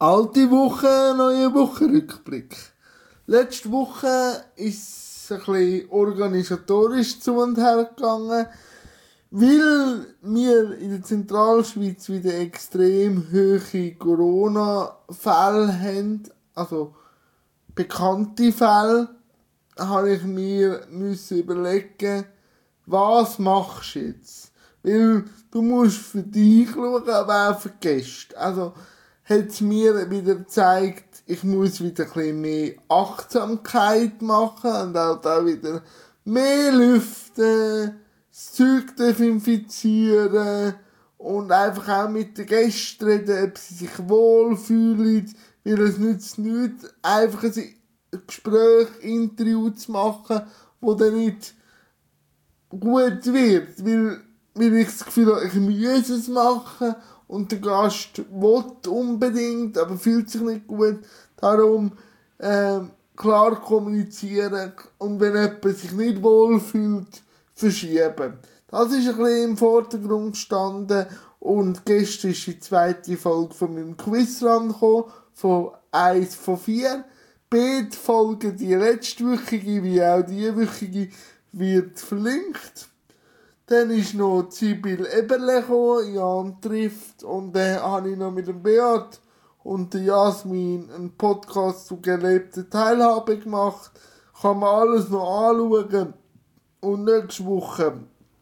Alte Woche, neue Wochenrückblick. Letzte Woche ist es ein bisschen organisatorisch zu und her gegangen, weil wir in der Zentralschweiz wieder extrem hohe Corona-Fälle haben, also bekannte Fälle, habe ich mir überlegen, was machst du jetzt? Weil du musst für dich schauen, aber auch für die Gäste. Also hat es mir wieder gezeigt, ich muss wieder ein bisschen mehr Achtsamkeit machen und auch da wieder mehr lüften, das Zeug desinfizieren und einfach auch mit den Gästen reden, ob sie sich wohlfühlen, weil es nützt nichts, einfach ein Gespräch, Interview zu machen, wo dann nicht gut wird, weil ich das Gefühl habe, ich muss es machen und der Gast will unbedingt, aber fühlt sich nicht gut. Darum klar kommunizieren und wenn jemand sich nicht wohl fühlt, verschieben. Das ist ein bisschen im Vordergrund gestanden und gestern ist die zweite Folge von meinem Quiz rangekommen, von 1 von 4. Beide Folgen, die letztwöchige wie auch die wöchige, wird verlinkt. Dann ist noch Sibyl Eberle gekommen, Jan trifft, und dann habe ich noch mit dem Beat und der Jasmin einen Podcast zu gelebter Teilhabe gemacht. Kann man alles noch anschauen. Und nächste Woche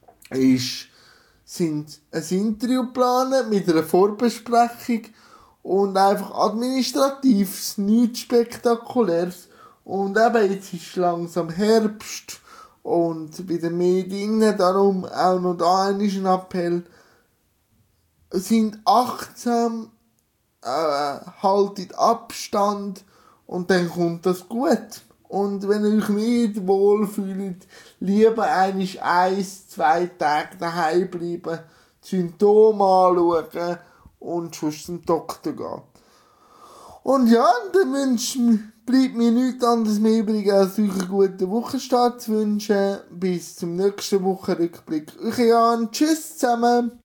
sind ein Interview geplant mit einer Vorbesprechung und einfach administrativ nichts Spektakuläres. Und eben jetzt ist langsam Herbst und wieder mehr Dinge, darum auch noch da ein Appell. Sind achtsam, haltet Abstand und dann kommt das gut. Und wenn ihr euch nicht wohlfühlt, lieber 1-2 Tage daheim bleiben, Symptome anschauen und sonst zum Doktor gehen. Und ja, dann bleibt mir nichts anderes mehr übrig, als euch einen guten Wochenstart zu wünschen. Bis zum nächsten Wochenrückblick. Euch Jan, tschüss zusammen.